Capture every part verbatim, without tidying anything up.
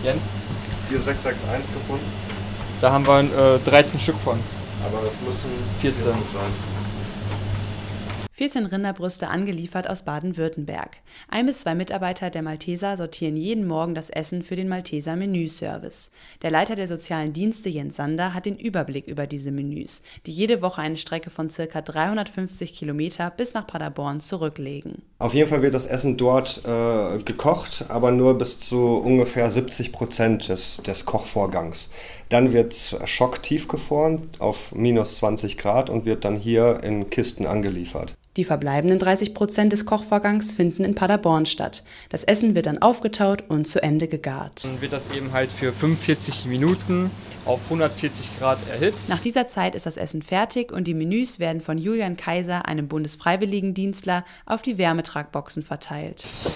Jens? vier sechs sechs eins gefunden. Da haben wir äh, dreizehn Stück von. Aber das müssen vierzehn sein. vierzehn Rinderbrüste angeliefert aus Baden-Württemberg. Ein bis zwei Mitarbeiter der Malteser sortieren jeden Morgen das Essen für den Malteser Menüservice. Der Leiter der sozialen Dienste Jens Sander hat den Überblick über diese Menüs, die jede Woche eine Strecke von ca. dreihundertfünfzig Kilometer bis nach Paderborn zurücklegen. Auf jeden Fall wird das Essen dort äh, gekocht, aber nur bis zu ungefähr siebzig Prozent des, des Kochvorgangs. Dann wird es schocktiefgefroren auf minus zwanzig Grad und wird dann hier in Kisten angeliefert. Die verbleibenden dreißig Prozent des Kochvorgangs finden in Paderborn statt. Das Essen wird dann aufgetaut und zu Ende gegart. Dann wird das eben halt für fünfundvierzig Minuten auf hundertvierzig Grad erhitzt. Nach dieser Zeit ist das Essen fertig und die Menüs werden von Julian Kaiser, einem Bundesfreiwilligendienstler, auf die Wärmetragboxen verteilt. So.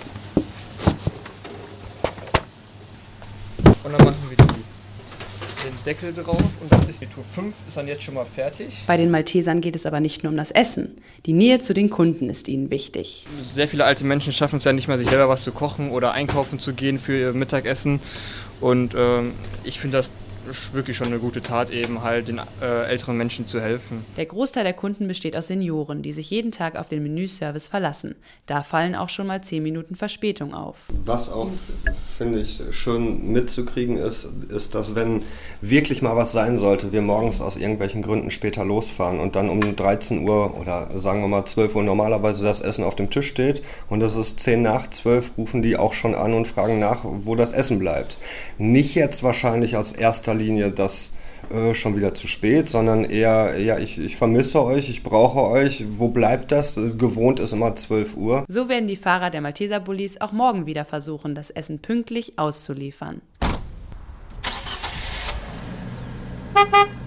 Und dann machen wir die den Deckel drauf und das ist die Tour fünf, ist dann jetzt schon mal fertig. Bei den Maltesern geht es aber nicht nur um das Essen. Die Nähe zu den Kunden ist ihnen wichtig. Sehr viele alte Menschen schaffen es ja nicht mal, sich selber was zu kochen oder einkaufen zu gehen für ihr Mittagessen. Und ähm, ich finde das wirklich schon eine gute Tat, eben halt den äh, älteren Menschen zu helfen. Der Großteil der Kunden besteht aus Senioren, die sich jeden Tag auf den Menüservice verlassen. Da fallen auch schon mal zehn Minuten Verspätung auf. Was auch, finde ich, schön mitzukriegen ist, ist, dass wenn wirklich mal was sein sollte, wir morgens aus irgendwelchen Gründen später losfahren und dann um dreizehn Uhr oder sagen wir mal zwölf Uhr normalerweise das Essen auf dem Tisch steht und es ist zehn nach zwölf, rufen die auch schon an und fragen nach, wo das Essen bleibt. Nicht jetzt wahrscheinlich aus erster Linie das äh, schon wieder zu spät, sondern eher, ja, ich, ich vermisse euch, ich brauche euch, wo bleibt das? Gewohnt ist immer zwölf Uhr. So werden die Fahrer der Malteser Bullis auch morgen wieder versuchen, das Essen pünktlich auszuliefern.